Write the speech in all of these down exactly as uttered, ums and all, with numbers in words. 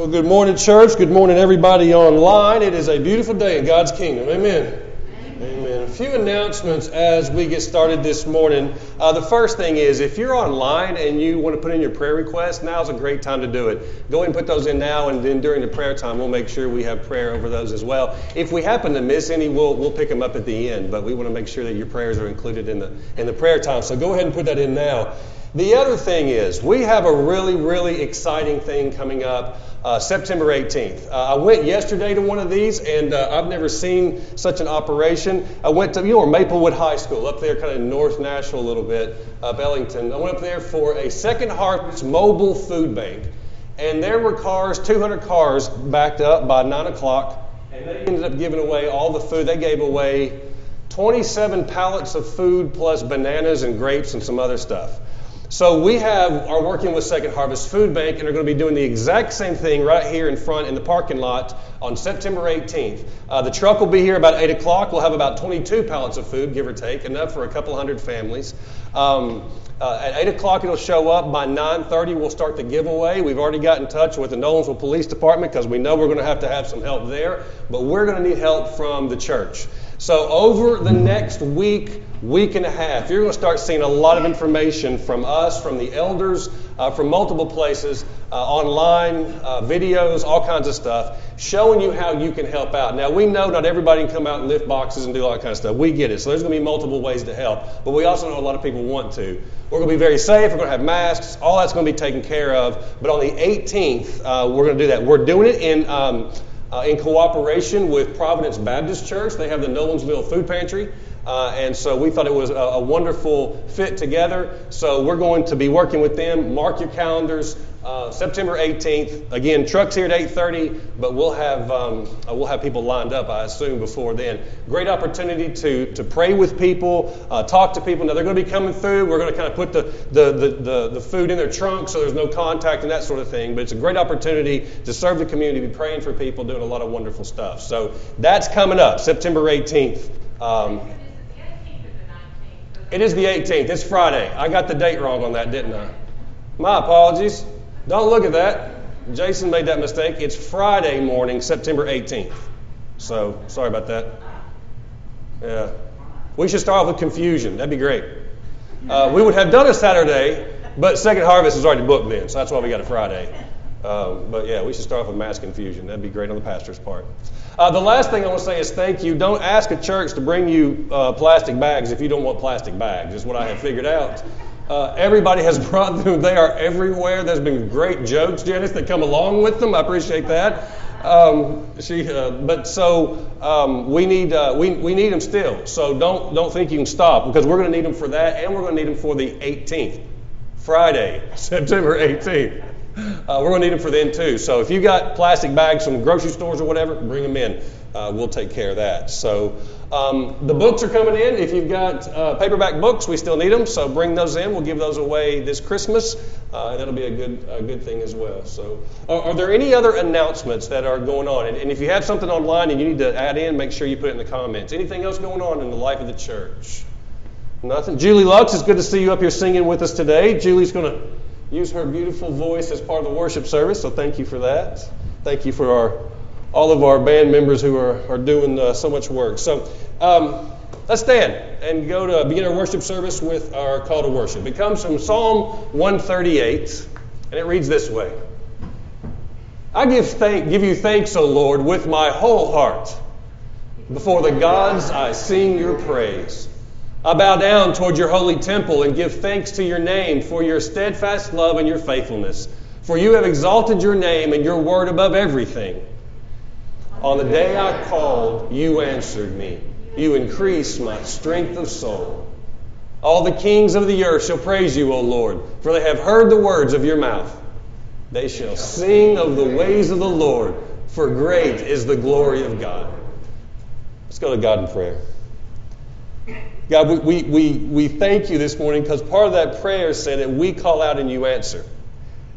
Well, good morning, church. Good morning, everybody online. It is a beautiful day in God's kingdom. Amen. Amen. Amen. A few announcements as we get started this morning. Uh, the first thing is, if you're online and you want to put in your prayer requests, now's a great time to do it. Go ahead and put those in now, and then during the prayer time, we'll make sure we have prayer over those as well. If we happen to miss any, we'll we'll pick them up at the end. But we want to make sure that your prayers are included in the in the prayer time. So go ahead and put that in now. The other thing is, we have a really, really exciting thing coming up uh, September eighteenth. Uh, I went yesterday to one of these, and uh, I've never seen such an operation. I went to, you know, Maplewood High School, up there kind of North Nashville a little bit, uh, Bellington. I went up there for a Second Harvest mobile food bank, and there were cars, two hundred cars backed up by nine o'clock, and they ended up giving away all the food. They gave away twenty-seven pallets of food plus bananas and grapes and some other stuff. So we have are working with Second Harvest Food Bank, and are going to be doing the exact same thing right here in front in the parking lot on September eighteenth. Uh, the truck will be here about eight o'clock. We'll have about twenty-two pallets of food, give or take, enough for a couple hundred families. Um, uh, at eight o'clock it'll show up. By nine thirty we'll start the giveaway. We've already got in touch with the Nolensville Police Department because we know we're going to have to have some help there, but we're going to need help from the church. So over the next week, week and a half, you're going to start seeing a lot of information from us, from the elders, uh, from multiple places, uh, online, uh, videos, all kinds of stuff, showing you how you can help out. Now, we know not everybody can come out and lift boxes and do all that kind of stuff. We get it. So there's going to be multiple ways to help. But we also know a lot of people want to. We're going to be very safe. We're going to have masks. All that's going to be taken care of. But on the eighteenth, uh, we're going to do that. We're doing it in... Um, Uh, in cooperation with Providence Baptist Church. They have the Nolensville Food Pantry. Uh, and so we thought it was a, a wonderful fit together. So we're going to be working with them. Mark your calendars. Uh, September eighteenth. Again, truck's here at eight thirty, but we'll have um, uh, we'll have people lined up, I assume, before then. Great opportunity to to pray with people, uh, talk to people. Now they're going to be coming through. We're going to kind of put the the, the the the food in their trunk so there's no contact and that sort of thing. But it's a great opportunity to serve the community, be praying for people, doing a lot of wonderful stuff. So that's coming up, September eighteenth. Um, it is the eighteenth. It's Friday. I got the date wrong on that, didn't I? My apologies. Don't look at that. Jason made that mistake. It's Friday morning, September eighteenth. So, sorry about that. Yeah. We should start off with confusion. That'd be great. Uh, we would have done a Saturday, but Second Harvest is already booked then, so that's why we got a Friday. Um, but yeah, we should start off with mass confusion. That'd be great on the pastor's part. Uh, the last thing I want to say is thank you. Don't ask a church to bring you uh, plastic bags if you don't want plastic bags. Is what I have figured out. Uh, everybody has brought them. They are everywhere. There's been great jokes, Janice, that come along with them. I appreciate that. Um, she, uh, but so um, we need uh, we we need them still. So don't don't think you can stop because we're going to need them for that, and we're going to need them for the eighteenth, Friday, September eighteenth. Uh, we're going to need them for then too. So if you got plastic bags from grocery stores or whatever, bring them in. Uh, we'll take care of that. So um, the books are coming in. If you've got uh, paperback books, we still need them. So bring those in. We'll give those away this Christmas. Uh, that'll be a good a good thing as well. So are, are there any other announcements that are going on? And, and if you have something online and you need to add in, make sure you put it in the comments. Anything else going on in the life of the church? Nothing. Julie Lux, it's good to see you up here singing with us today. Julie's going to use her beautiful voice as part of the worship service. So thank you for that. Thank you for our all of our band members who are, are doing uh, so much work. So um, let's stand and go to begin our worship service with our call to worship. It comes from Psalm one thirty-eight, and it reads this way. I give thank, give you thanks, O Lord, with my whole heart. Before the gods I sing your praise. I bow down toward your holy temple and give thanks to your name for your steadfast love and your faithfulness. For you have exalted your name and your word above everything. On the day I called, you answered me. You increased my strength of soul. All the kings of the earth shall praise you, O Lord, for they have heard the words of your mouth. They shall sing of the ways of the Lord, for great is the glory of God. Let's go to God in prayer. God, we, we, we, we thank you this morning because part of that prayer said that we call out and you answer.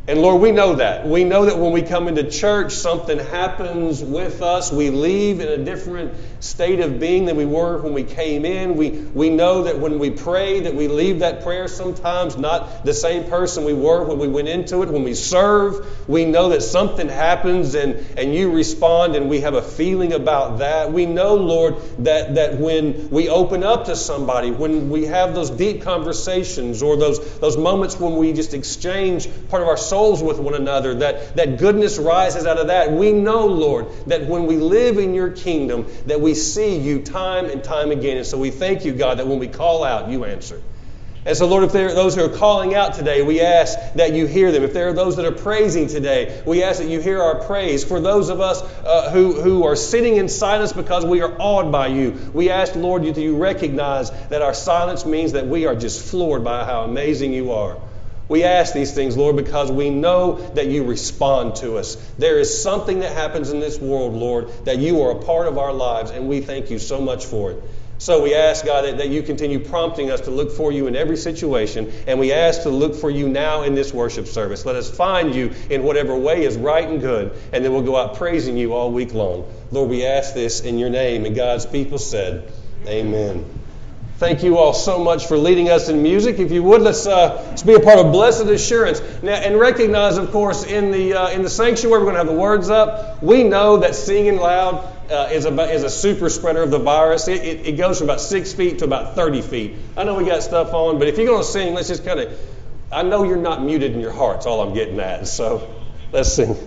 And Lord, we know that. We know that when we come into church, something happens with us. We leave in a different state of being than we were when we came in. We, we know that when we pray, that we leave that prayer sometimes not the same person we were when we went into it. When we serve, we know that something happens and, and you respond and we have a feeling about that. We know, Lord, that, that when we open up to somebody, when we have those deep conversations or those, those moments when we just exchange part of our soul with one another, that, that goodness rises out of that. We know, Lord, that when we live in your kingdom, that we see you time and time again. And so we thank you, God, that when we call out, you answer. And so, Lord, if there are those who are calling out today, we ask that you hear them. If there are those that are praising today, we ask that you hear our praise. For those of us uh, who, who are sitting in silence because we are awed by you, we ask, Lord, that you recognize that our silence means that we are just floored by how amazing you are. We ask these things, Lord, because we know that you respond to us. There is something that happens in this world, Lord, that you are a part of our lives, and we thank you so much for it. So we ask, God, that, that you continue prompting us to look for you in every situation, and we ask to look for you now in this worship service. Let us find you in whatever way is right and good, and then we'll go out praising you all week long. Lord, we ask this in your name, and God's people said, amen. Thank you all so much for leading us in music. If you would, let's, uh, let's be a part of Blessed Assurance. Now, and recognize, of course, in the uh, in the sanctuary, we're going to have the words up. We know that singing loud uh, is, a, is a super spreader of the virus. It, it, it goes from about six feet to about thirty feet. I know we got stuff on, but if you're going to sing, let's just kind of, I know you're not muted in your hearts, all I'm getting at. So let's sing.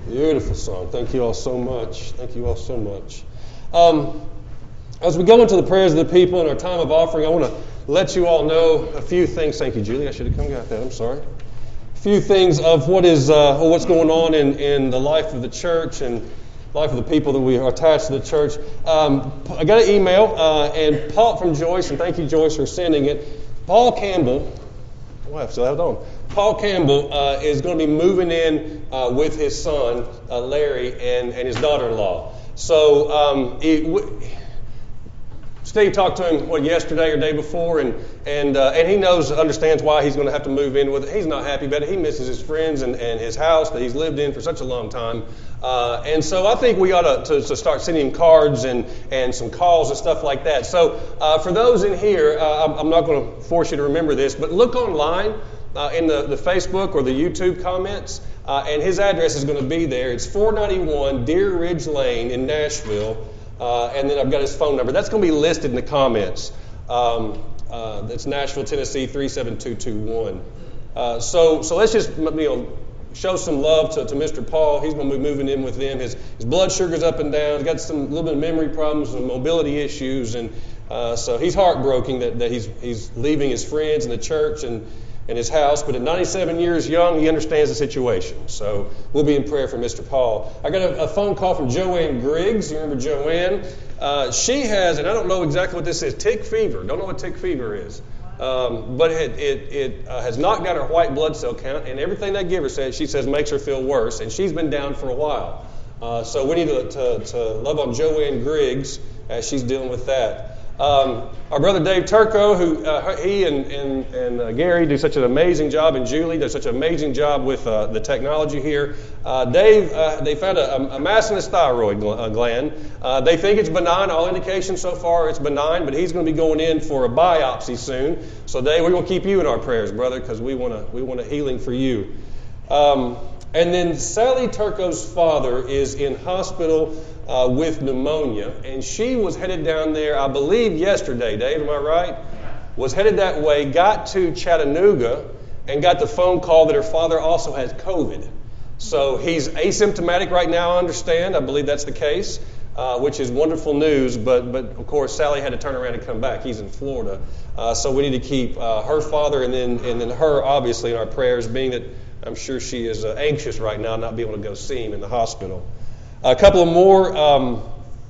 Beautiful song. Thank you all so much. Thank you all so much. Um, as we go into the prayers of the people in our time of offering, I want to let you all know a few things. Thank you, Julie. I should have come and got that. I'm sorry. A few things of what is uh, what's going on in, in the life of the church and life of the people that we are attached to the church. Um, I got an email, uh, and Paul from Joyce, and thank you, Joyce, for sending it. Paul Campbell, oh, I still have it on. Paul Campbell uh, is going to be moving in uh, with his son, uh, Larry, and, and his daughter-in-law. So um, he, w- Steve talked to him, what, yesterday or day before, and and uh, and he knows, understands why he's going to have to move in with it. He's not happy about it. He misses his friends and, and his house that he's lived in for such a long time. Uh, and so I think we ought to, to, to start sending him cards and, and some calls and stuff like that. So uh, for those in here, uh, I'm, I'm not going to force you to remember this, but look online. Uh, in the, the Facebook or the YouTube comments, uh, and his address is going to be there. It's four ninety-one Deer Ridge Lane in Nashville, uh, and then I've got his phone number. That's going to be listed in the comments. Um, uh, that's Nashville, Tennessee three seven two two one. Uh, so so let's just you know show some love to, to Mister Paul. He's going to be moving in with them. His his blood sugar's up and down. He's got some little bit of memory problems and mobility issues, and uh, so he's heartbroken that, that he's he's leaving his friends and the church and. in his house, but at ninety-seven years young, he understands the situation. So we'll be in prayer for Mister Paul. I got a, a phone call from Joanne Griggs. You remember Joanne? Uh, she has, and I don't know exactly what this is, tick fever. Don't know what tick fever is. Um, but it, it, it uh, has knocked down her white blood cell count, and everything they give her, says, she says, makes her feel worse, and she's been down for a while. Uh, so we need to, to, to love on Joanne Griggs as she's dealing with that. Um, our brother Dave Turco, who uh, he and, and, and uh, Gary do such an amazing job, and Julie does such an amazing job with uh, the technology here. Uh, Dave, uh, they found a, a mass in his thyroid gl- gland. Uh, they think it's benign. All indications so far it's benign, but he's going to be going in for a biopsy soon. So Dave, we're going to keep you in our prayers, brother, because we want to we want a healing for you. Um, and then Sally Turco's father is in hospital Uh, with pneumonia, and she was headed down there, I believe, yesterday. Dave, am I right? Was headed that way, got to Chattanooga, and got the phone call that her father also has COVID. So he's asymptomatic right now, I understand. I believe that's the case, uh, which is wonderful news. But, but of course, Sally had to turn around and come back. He's in Florida. Uh, so we need to keep uh, her father and then and then her, obviously, in our prayers, being that I'm sure she is uh, anxious right now, not being able to go see him in the hospital. A couple of more. Um,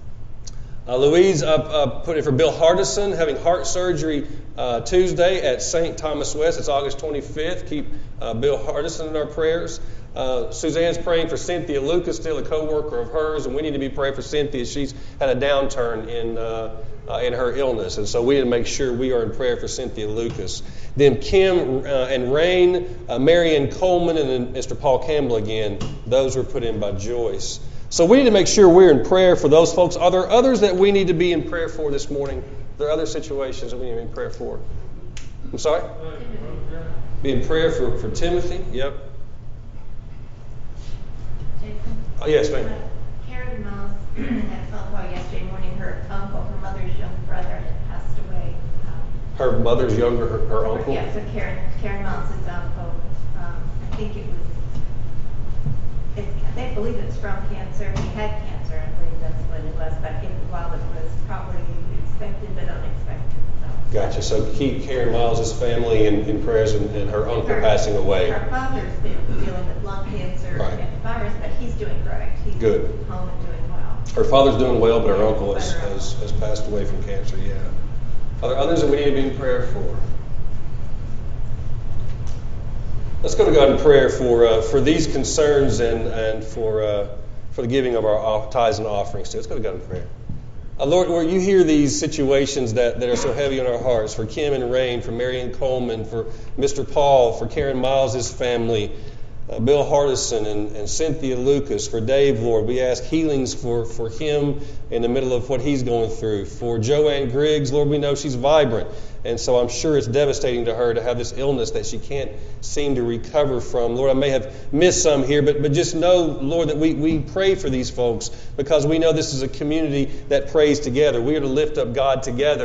uh, Louise uh, uh, put in for Bill Hardison, having heart surgery uh, Tuesday at Saint Thomas West. It's August twenty-fifth. Keep uh, Bill Hardison in our prayers. Uh, Suzanne's praying for Cynthia Lucas, still a co-worker of hers, and we need to be praying for Cynthia. She's had a downturn in uh, uh, in her illness, and so we need to make sure we are in prayer for Cynthia Lucas. Then Kim uh, and Rain, uh, Marion Coleman, and then Mister Paul Campbell again. Those were put in by Joyce. So we need to make sure we're in prayer for those folks. Are there others that we need to be in prayer for this morning? Are there other situations that we need to be in prayer for? I'm sorry? Be in prayer for, for Timothy. Yep. Jason? Oh, yes, ma'am. Uh, Karen Miles had a phone call yesterday morning. Her uncle, her mother's young brother, had passed away. Um, Her mother's younger, her, her uncle? Yeah, so Karen, Karen Miles' uncle. Um, I think it was, it, they believe it's from cancer. He had cancer, I believe that's what it was. But it, while it was probably expected but unexpected. So. Gotcha. So keep Karen Miles' family in, in prayers and, and her uncle her, passing away. Her father's been dealing with lung cancer Right. and virus, but he's doing great. He's Good. home and doing well. Her father's doing well, but her uncle has, But her has, uncle. has passed away from cancer, yeah. Are there others that we need to be in prayer for? Let's go to God in prayer for uh, for these concerns and and for uh, for the giving of our off, tithes and offerings too. Let's go to God in prayer. Uh, Lord, Lord, you hear these situations that, that are so heavy on our hearts. For Kim and Rain, for Marion Coleman, for Mister Paul, for Karen Miles' family, uh, Bill Hardison and, and Cynthia Lucas, for Dave, Lord. We ask healings for, for him in the middle of what he's going through. For Joanne Griggs, Lord, we know she's vibrant. And so I'm sure it's devastating to her to have this illness that she can't seem to recover from. Lord, I may have missed some here, but, but just know, Lord, that we, we pray for these folks because we know this is a community that prays together. We are to lift up God together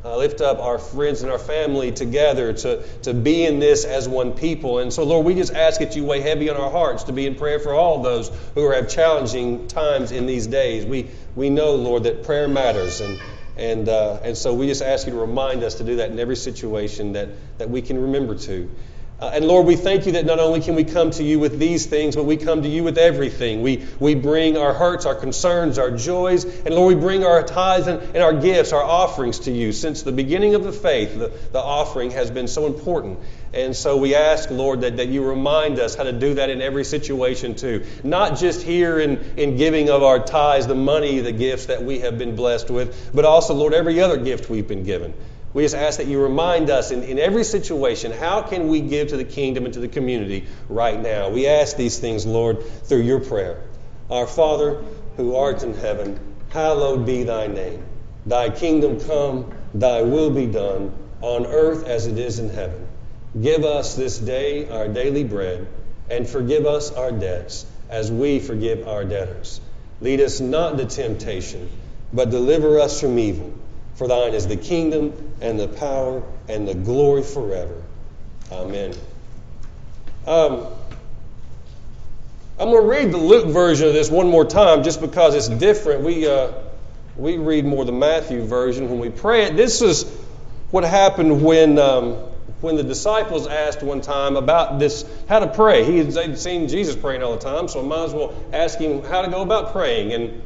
Uh, lift up our friends and our family together to, to be in this as one people. And so, Lord, we just ask that you weigh heavy on our hearts to be in prayer for all those who have challenging times in these days. We we know, Lord, that prayer matters. And and uh, and so we just ask you to remind us to do that in every situation that, that we can remember to. Uh, and Lord, we thank you that not only can we come to you with these things, but we come to you with everything. We we bring our hurts, our concerns, our joys, and Lord, we bring our tithes and, and our gifts, our offerings to you. Since the beginning of the faith, the, the offering has been so important. And so we ask, Lord, that, that you remind us how to do that in every situation too. Not just here in, in giving of our tithes, the money, the gifts that we have been blessed with, but also, Lord, every other gift we've been given. We just ask that you remind us in, in every situation, how can we give to the kingdom and to the community right now? We ask these things, Lord, through your prayer. Our Father, who art in heaven, hallowed be thy name. Thy kingdom come, thy will be done, on earth as it is in heaven. Give us this day our daily bread, and forgive us our debts, as we forgive our debtors. Lead us not into temptation, but deliver us from evil. For thine is the kingdom and the power and the glory forever. Amen. Um, I'm going to read the Luke version of this one more time just because it's different. We uh, we read more the Matthew version when we pray it. This is what happened when um, when the disciples asked one time about this, how to pray. He had, they'd seen Jesus praying all the time, so I might as well ask him how to go about praying. And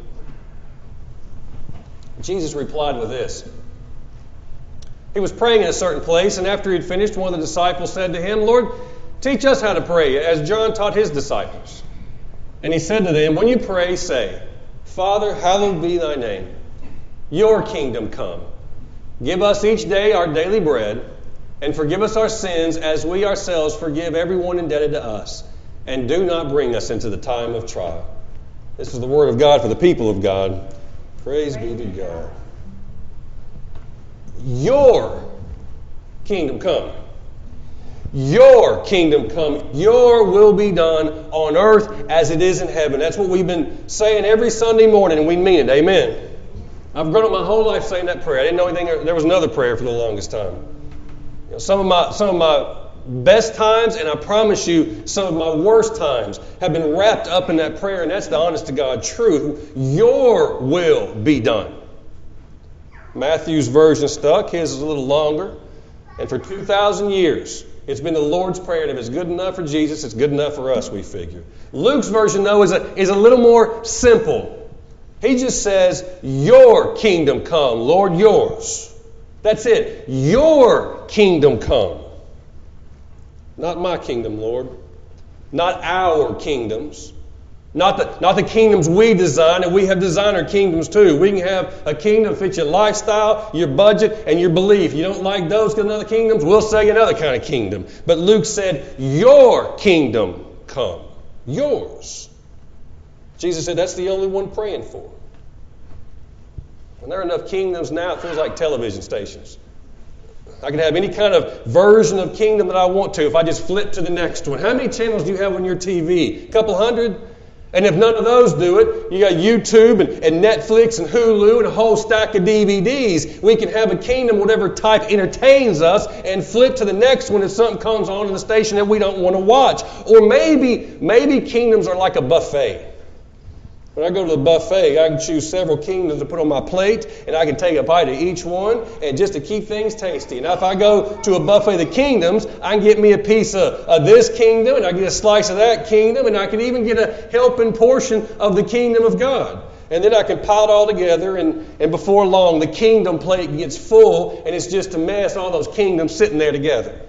Jesus replied with this. He was praying in a certain place, and after he had finished, one of the disciples said to him, Lord, teach us how to pray, as John taught his disciples. And he said to them, when you pray, say, Father, hallowed be thy name. Your kingdom come. Give us each day our daily bread, and forgive us our sins as we ourselves forgive everyone indebted to us. And do not bring us into the time of trial. This is the word of God for the people of God. Praise be to God. Your kingdom come. Your kingdom come. Your will be done on earth as it is in heaven. That's what we've been saying every Sunday morning, and we mean it. Amen. I've grown up my whole life saying that prayer. I didn't know anything. There was another prayer for the longest time. You know, some of my some of my best times, and I promise you, some of my worst times have been wrapped up in that prayer, and that's the honest to God truth. Your will be done. Matthew's version stuck. His is a little longer. And for two thousand years, it's been the Lord's Prayer, and if it's good enough for Jesus, it's good enough for us, we figure. Luke's version, though, is a, is a little more simple. He just says, your kingdom come, Lord, yours. That's it. Your kingdom come. Not my kingdom, Lord. Not our kingdoms. Not the, not the kingdoms we design, and we have designer kingdoms too. We can have a kingdom that fits your lifestyle, your budget, and your belief. You don't like those kind of other kingdoms? We'll sell you another kind of kingdom. But Luke said, your kingdom come. Yours. Jesus said that's the only one praying for. And there are enough kingdoms now, it feels like television stations. I can have any kind of version of kingdom that I want to if I just flip to the next one. How many channels do you have on your T V? A couple hundred? And if none of those do it, you got YouTube and, and Netflix and Hulu and a whole stack of D V Ds. We can have a kingdom, whatever type entertains us, and flip to the next one if something comes on in the station that we don't want to watch. Or maybe, maybe kingdoms are like a buffet. When I go to the buffet, I can choose several kingdoms to put on my plate, and I can take a bite of each one, and just to keep things tasty. Now, if I go to a buffet of the kingdoms, I can get me a piece of, of this kingdom, and I get a slice of that kingdom, and I can even get a helping portion of the kingdom of God. And then I can pile it all together, and, and before long, the kingdom plate gets full, and it's just a mess, all those kingdoms sitting there together.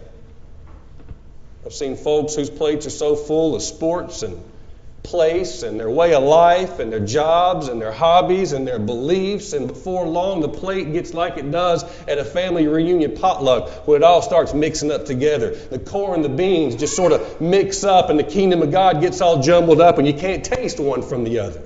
I've seen folks whose plates are so full of sports and place and their way of life and their jobs and their hobbies and their beliefs, and before long the plate gets like it does at a family reunion potluck where it all starts mixing up together. The corn and the beans just sort of mix up, and the kingdom of God gets all jumbled up, and you can't taste one from the other.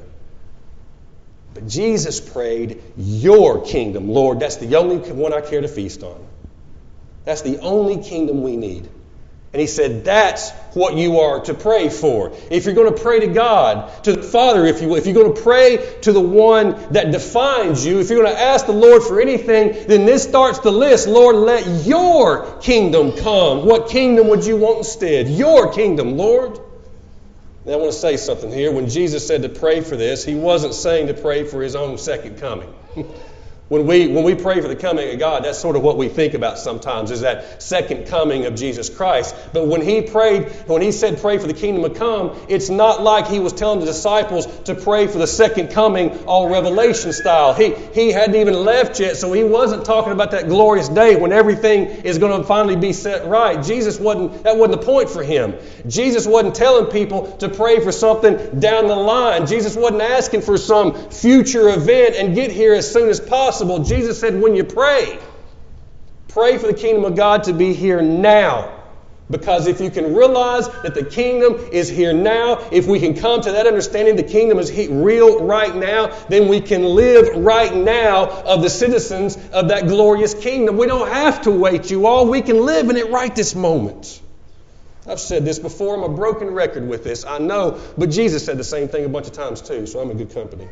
But Jesus prayed, your kingdom, Lord. That's the only one I care to feast on. That's the only kingdom we need. And he said, that's what you are to pray for. If you're going to pray to God, to the Father, if you will, if you're going to pray to the one that defines you, if you're going to ask the Lord for anything, then this starts the list. Lord, let your kingdom come. What kingdom would you want instead? Your kingdom, Lord. And I want to say something here. When Jesus said to pray for this, he wasn't saying to pray for his own second coming. When we when we pray for the coming of God, that's sort of what we think about sometimes, is that second coming of Jesus Christ. But when he prayed, when he said pray for the kingdom to come, it's not like he was telling the disciples to pray for the second coming all Revelation style. He, he hadn't even left yet, so he wasn't talking about that glorious day when everything is going to finally be set right. Jesus wasn't, that wasn't the point for him. Jesus wasn't telling people to pray for something down the line. Jesus wasn't asking for some future event and get here as soon as possible. Jesus said, when you pray, pray for the kingdom of God to be here now. Because if you can realize that the kingdom is here now, if we can come to that understanding the kingdom is real right now, then we can live right now of the citizens of that glorious kingdom. We don't have to wait, you all. We can live in it right this moment. I've said this before. I'm a broken record with this, I know. But Jesus said the same thing a bunch of times too, so I'm in good company.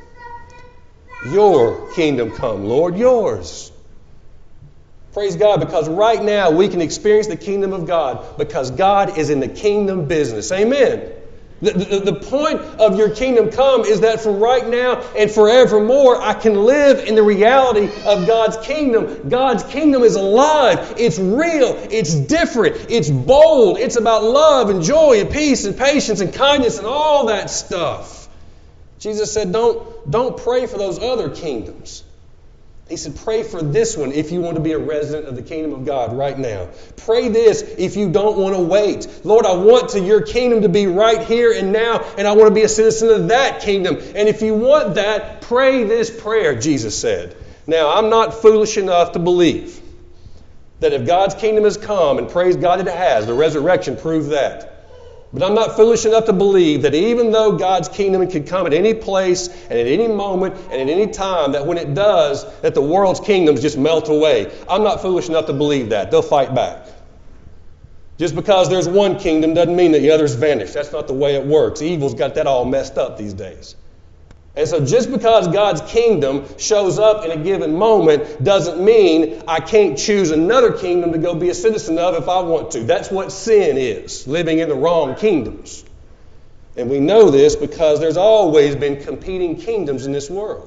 Your kingdom come, Lord, yours. Praise God, because right now we can experience the kingdom of God because God is in the kingdom business. Amen. The, the, the point of your kingdom come is that for right now and forevermore, I can live in the reality of God's kingdom. God's kingdom is alive. It's real. It's different. It's bold. It's about love and joy and peace and patience and kindness and all that stuff. Jesus said, don't, don't pray for those other kingdoms. He said, pray for this one if you want to be a resident of the kingdom of God right now. Pray this if you don't want to wait. Lord, I want to your kingdom to be right here and now, and I want to be a citizen of that kingdom. And if you want that, pray this prayer, Jesus said. Now, I'm not foolish enough to believe that if God's kingdom has come, and praise God that it has, the resurrection proved that. But I'm not foolish enough to believe that even though God's kingdom can come at any place and at any moment and at any time, that when it does, that the world's kingdoms just melt away. I'm not foolish enough to believe that. They'll fight back. Just because there's one kingdom doesn't mean that the others vanish. That's not the way it works. Evil's got that all messed up these days. And so just because God's kingdom shows up in a given moment doesn't mean I can't choose another kingdom to go be a citizen of if I want to. That's what sin is, living in the wrong kingdoms. And we know this because there's always been competing kingdoms in this world.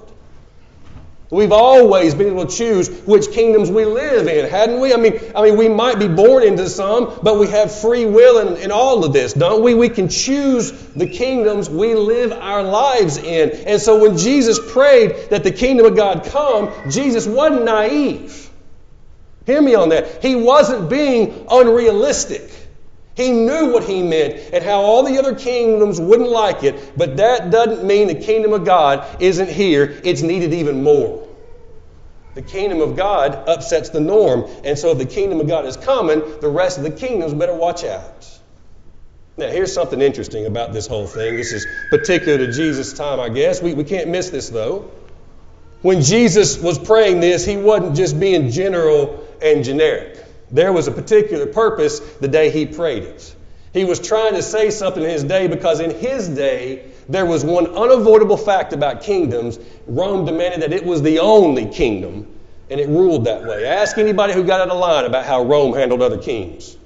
We've always been able to choose which kingdoms we live in, hadn't we? I mean, I mean, we might be born into some, but we have free will in, in all of this, don't we? We can choose the kingdoms we live our lives in. And so when Jesus prayed that the kingdom of God come, Jesus wasn't naive. Hear me on that. He wasn't being unrealistic. He knew what he meant and how all the other kingdoms wouldn't like it, but that doesn't mean the kingdom of God isn't here. It's needed even more. The kingdom of God upsets the norm, and so if the kingdom of God is coming, the rest of the kingdoms better watch out. Now, here's something interesting about this whole thing. This is particular to Jesus' time, I guess. We, we can't miss this, though. When Jesus was praying this, he wasn't just being general and generic. There was a particular purpose the day he prayed it. He was trying to say something in his day because in his day, there was one unavoidable fact about kingdoms. Rome demanded that it was the only kingdom, and it ruled that way. Ask anybody who got out of line about how Rome handled other kings.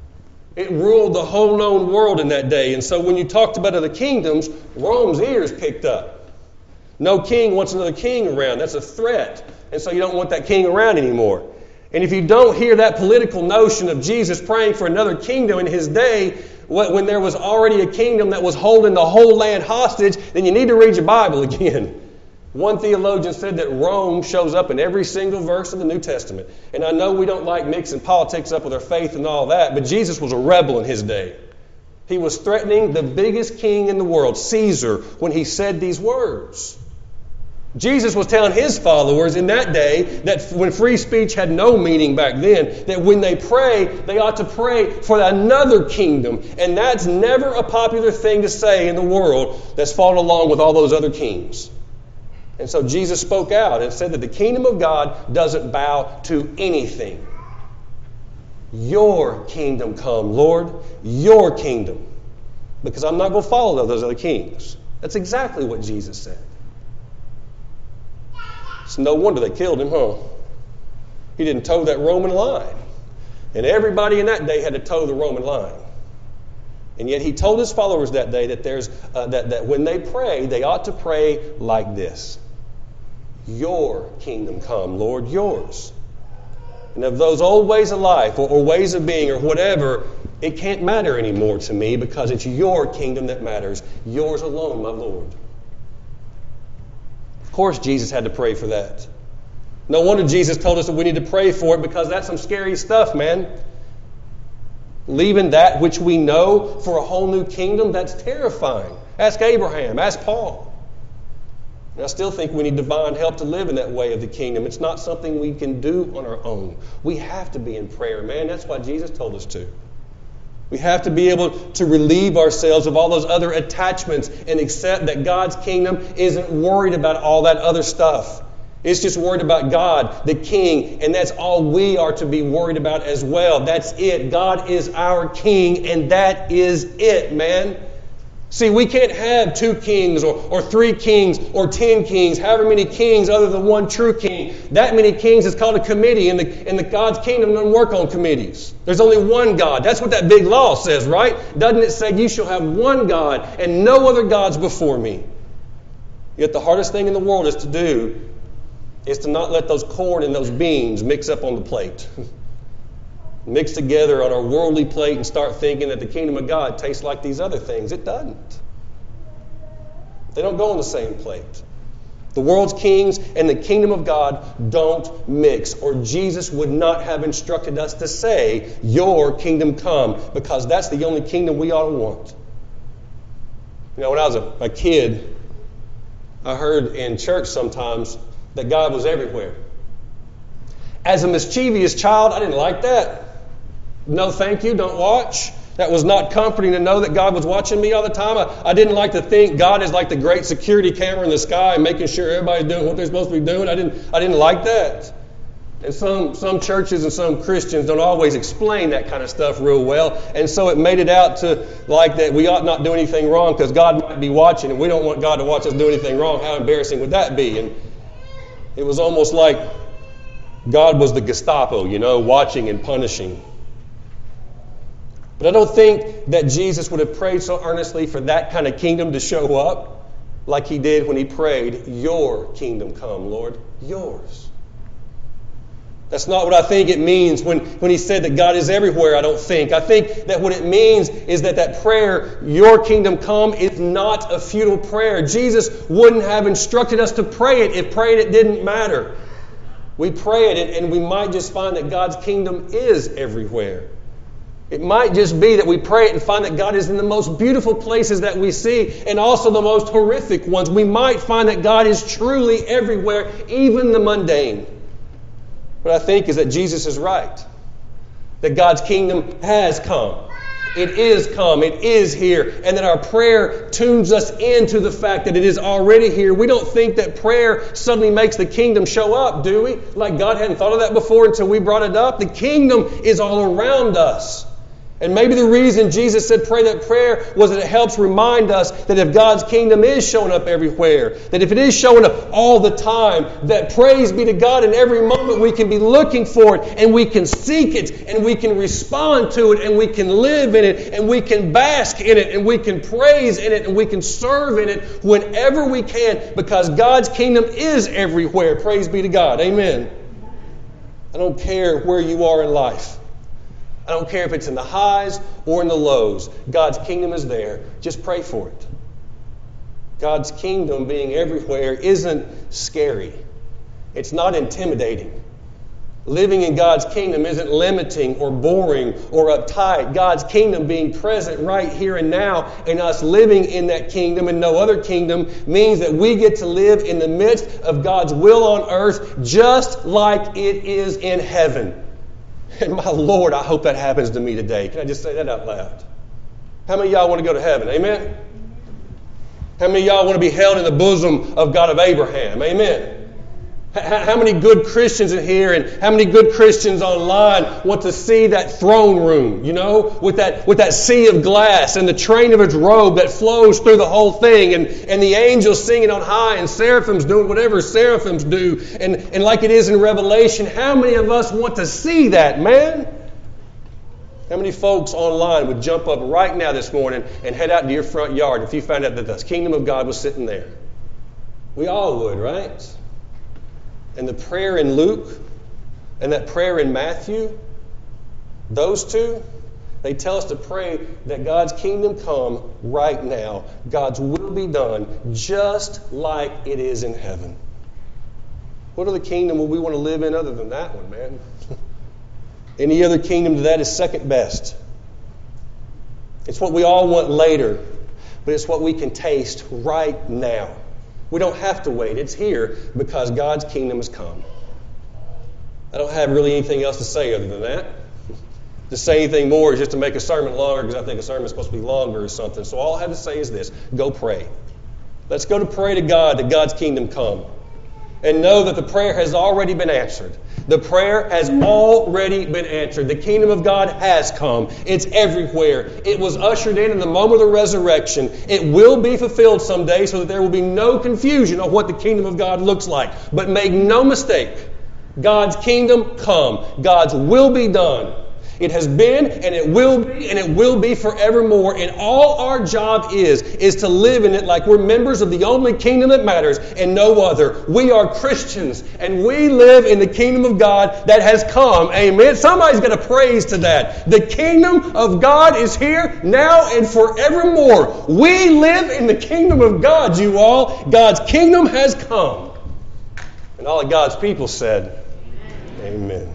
It ruled the whole known world in that day. And so when you talked about other kingdoms, Rome's ears picked up. No king wants another king around. That's a threat. And so you don't want that king around anymore. And if you don't hear that political notion of Jesus praying for another kingdom in his day, when there was already a kingdom that was holding the whole land hostage, then you need to read your Bible again. One theologian said that Rome shows up in every single verse of the New Testament. And I know we don't like mixing politics up with our faith and all that, but Jesus was a rebel in his day. He was threatening the biggest king in the world, Caesar, when he said these words. Jesus was telling his followers in that day that when free speech had no meaning back then, that when they pray, they ought to pray for another kingdom. And that's never a popular thing to say in the world that's followed along with all those other kings. And so Jesus spoke out and said that the kingdom of God doesn't bow to anything. Your kingdom come, Lord. Your kingdom. Because I'm not going to follow those other kings. That's exactly what Jesus said. It's no wonder they killed him, huh? He didn't toe that Roman line. And everybody in that day had to toe the Roman line. And yet he told his followers that day that there's uh, that, that when they pray, they ought to pray like this. Your kingdom come, Lord, yours. And of those old ways of life or, or ways of being or whatever, it can't matter anymore to me because it's your kingdom that matters. Yours alone, my Lord. Of course, Jesus had to pray for that. No wonder Jesus told us that we need to pray for it because that's some scary stuff, man. Leaving that which we know for a whole new kingdom, that's terrifying. Ask Abraham, ask Paul. And I still think we need divine help to live in that way of the kingdom. It's not something we can do on our own. We have to be in prayer, man. That's why Jesus told us to. We have to be able to relieve ourselves of all those other attachments and accept that God's kingdom isn't worried about all that other stuff. It's just worried about God, the King, and that's all we are to be worried about as well. That's it. God is our King, and that is it, man. See, we can't have two kings or, or three kings or ten kings, however many kings other than one true king. That many kings is called a committee, and the, and the God's kingdom doesn't work on committees. There's only one God. That's what that big law says, right? Doesn't it say you shall have one God and no other gods before me? Yet the hardest thing in the world is to do is to not let those corn and those beans mix up on the plate. Mix together on our worldly plate and start thinking that the kingdom of God tastes like these other things. It doesn't. They don't go on the same plate. The world's kings and the kingdom of God don't mix, or Jesus would not have instructed us to say, your kingdom come, because that's the only kingdom we ought to want. You know, when I was a, a kid, I heard in church sometimes that God was everywhere. As a mischievous child, I didn't like that. No, thank you, don't watch. That was not comforting to know that God was watching me all the time. I, I didn't like to think God is like the great security camera in the sky making sure everybody's doing what they're supposed to be doing. I didn't, I didn't like that. And some, some churches and some Christians don't always explain that kind of stuff real well. And so it made it out to like that we ought not do anything wrong because God might be watching and we don't want God to watch us do anything wrong. How embarrassing would that be? And it was almost like God was the Gestapo, you know, watching and punishing. But I don't think that Jesus would have prayed so earnestly for that kind of kingdom to show up like he did when he prayed, your kingdom come, Lord, yours. That's not what I think it means when, when he said that God is everywhere, I don't think. I think that what it means is that that prayer, your kingdom come, is not a futile prayer. Jesus wouldn't have instructed us to pray it if praying it didn't matter. We pray it and we might just find that God's kingdom is everywhere. It might just be that we pray it and find that God is in the most beautiful places that we see and also the most horrific ones. We might find that God is truly everywhere, even the mundane. What I think is that Jesus is right. That God's kingdom has come. It is come. It is here. And that our prayer tunes us into the fact that it is already here. We don't think that prayer suddenly makes the kingdom show up, do we? Like God hadn't thought of that before until we brought it up. The kingdom is all around us. And maybe the reason Jesus said pray that prayer was that it helps remind us that if God's kingdom is showing up everywhere, that if it is showing up all the time, that praise be to God in every moment we can be looking for it and we can seek it and we can respond to it and we can live in it and we can bask in it and we can praise in it and we can serve in it whenever we can because God's kingdom is everywhere. Praise be to God. Amen. I don't care where you are in life. I don't care if it's in the highs or in the lows. God's kingdom is there. Just pray for it. God's kingdom being everywhere isn't scary. It's not intimidating. Living in God's kingdom isn't limiting or boring or uptight. God's kingdom being present right here and now and us living in that kingdom and no other kingdom means that we get to live in the midst of God's will on earth just like it is in heaven. And my Lord, I hope that happens to me today. Can I just say that out loud? How many of y'all want to go to heaven? Amen? How many of y'all want to be held in the bosom of God of Abraham? Amen? How many good Christians in here and how many good Christians online want to see that throne room, you know, with that with that sea of glass and the train of its robe that flows through the whole thing, and, and the angels singing on high and seraphims doing whatever seraphims do, and, and like it is in Revelation, how many of us want to see that, man? How many folks online would jump up right now this morning and head out to your front yard if you found out that the kingdom of God was sitting there? We all would, right? And the prayer in Luke and that prayer in Matthew, those two, they tell us to pray that God's kingdom come right now. God's will be done just like it is in heaven. What other kingdom would we want to live in other than that one, man? Any other kingdom to that is second best. It's what we all want later, but it's what we can taste right now. We don't have to wait. It's here because God's kingdom has come. I don't have really anything else to say other than that. To say anything more is just to make a sermon longer because I think a sermon is supposed to be longer or something. So all I have to say is this. Go pray. Let's go to pray to God that God's kingdom come. And know that the prayer has already been answered. The prayer has already been answered. The kingdom of God has come. It's everywhere. It was ushered in in the moment of the resurrection. It will be fulfilled someday so that there will be no confusion on what the kingdom of God looks like. But make no mistake, God's kingdom come. God's will be done. It has been, and it will be, and it will be forevermore. And all our job is, is to live in it like we're members of the only kingdom that matters and no other. We are Christians, and we live in the kingdom of God that has come. Amen. Somebody's got to praise to that. The kingdom of God is here now and forevermore. We live in the kingdom of God, you all. God's kingdom has come. And all of God's people said, Amen. Amen.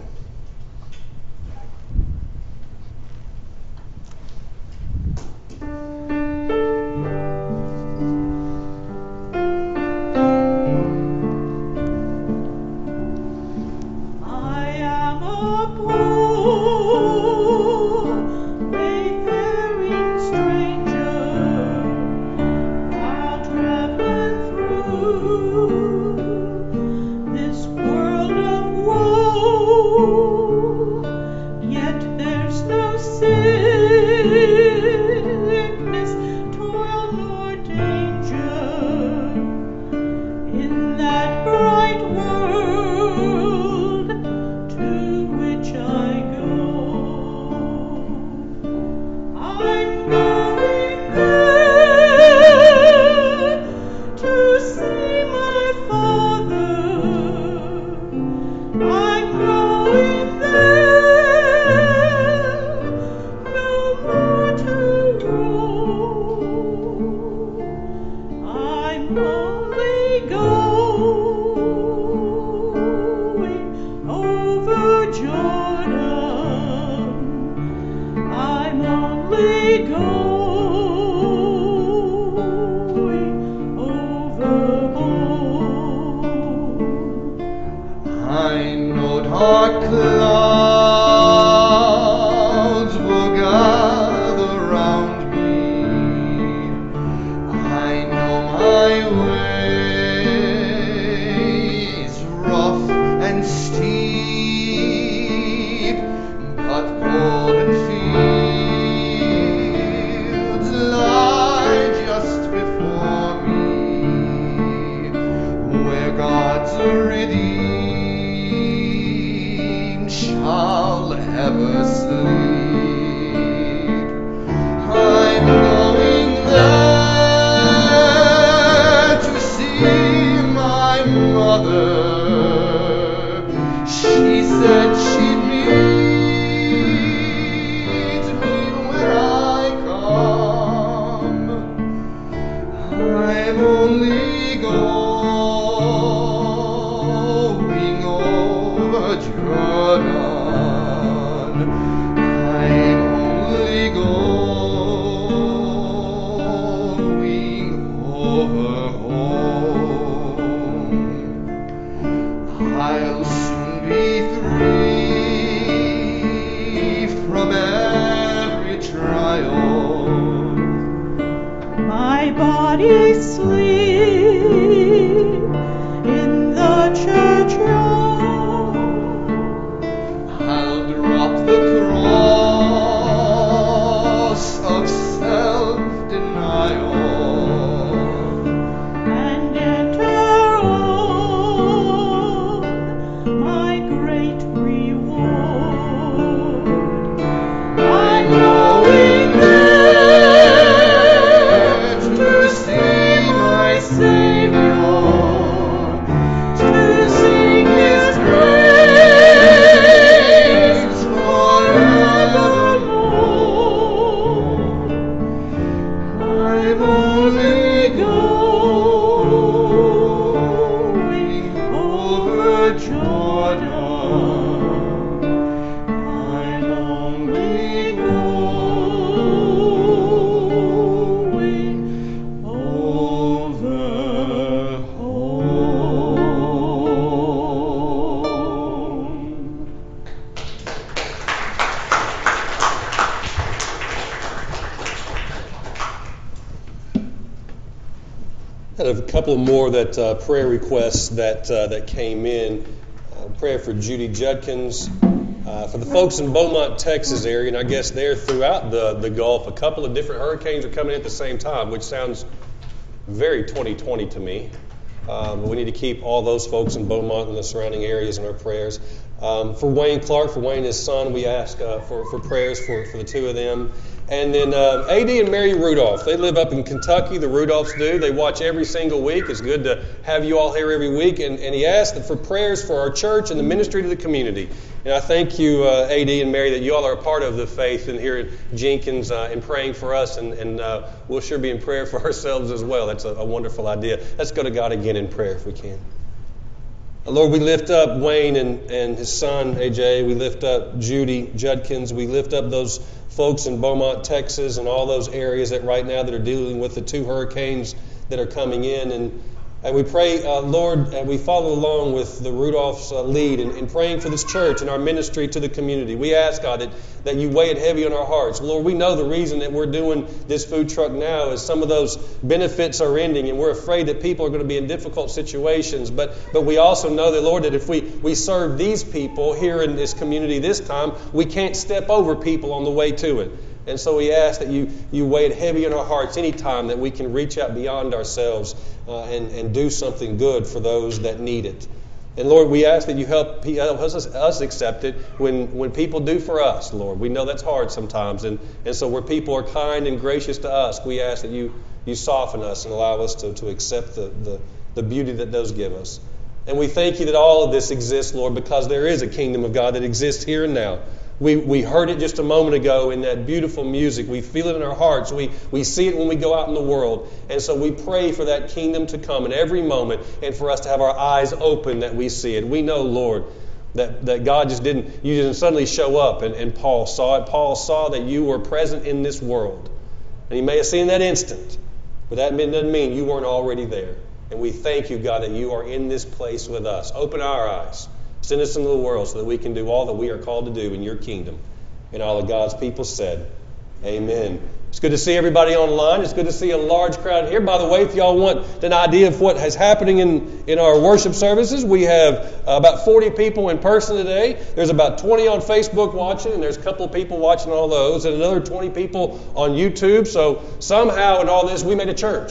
Body sleep in the church Had a couple more that uh, prayer requests that uh, that came in. Uh, prayer for Judy Judkins, uh, for the folks in Beaumont, Texas area, and I guess there throughout the the Gulf, a couple of different hurricanes are coming in at the same time, which sounds very twenty twenty to me. Um, but we need to keep all those folks in Beaumont and the surrounding areas in our prayers. Um, for Wayne Clark, for Wayne and his son, we ask uh, for for prayers for for the two of them. And then uh, A D and Mary Rudolph, they live up in Kentucky. The Rudolphs do. They watch every single week. It's good to have you all here every week. And, and he asked for prayers for our church and the ministry to the community. And I thank you, uh, A D and Mary, that you all are a part of the faith and here at Jenkins uh, and praying for us. And, and uh, we'll sure be in prayer for ourselves as well. That's a, a wonderful idea. Let's go to God again in prayer if we can. Lord, we lift up Wayne and, and his son, A J. We lift up Judy Judkins. We lift up those folks in Beaumont, Texas, and all those areas that right now that are dealing with the two hurricanes that are coming in. And, and we pray, uh, Lord, and we follow along with the Rudolph's uh, lead in, in praying for this church and our ministry to the community. We ask, God, that, that you weigh it heavy on our hearts. Lord, we know the reason that we're doing this food truck now is some of those benefits are ending, and we're afraid that people are going to be in difficult situations. But but we also know that, Lord, that if we, we serve these people here in this community this time, we can't step over people on the way to it. And so we ask that you, you weigh it heavy on our hearts any time that we can reach out beyond ourselves uh, and, and do something good for those that need it. And Lord, we ask that you help, help us, us accept it when, when people do for us, Lord. We know that's hard sometimes. And, and so where people are kind and gracious to us, we ask that you, you soften us and allow us to, to accept the, the, the beauty that those give us. And we thank you that all of this exists, Lord, because there is a kingdom of God that exists here and now. We we heard it just a moment ago in that beautiful music. We feel it in our hearts. We we see it when we go out in the world. And so we pray for that kingdom to come in every moment and for us to have our eyes open that we see it. We know, Lord, that, that God just didn't, you didn't suddenly show up and, and Paul saw it. Paul saw that you were present in this world. And he may have seen that instant, but that doesn't mean you weren't already there. And we thank you, God, that you are in this place with us. Open our eyes. Send us into the world so that we can do all that we are called to do in your kingdom. And all of God's people said, amen. It's good to see everybody online. It's good to see a large crowd here. By the way, if y'all want an idea of what is happening in, in our worship services, we have uh, about forty people in person today. There's about twenty on Facebook watching, and there's a couple of people watching all those, and another twenty people on YouTube. So somehow in all this, we made a church.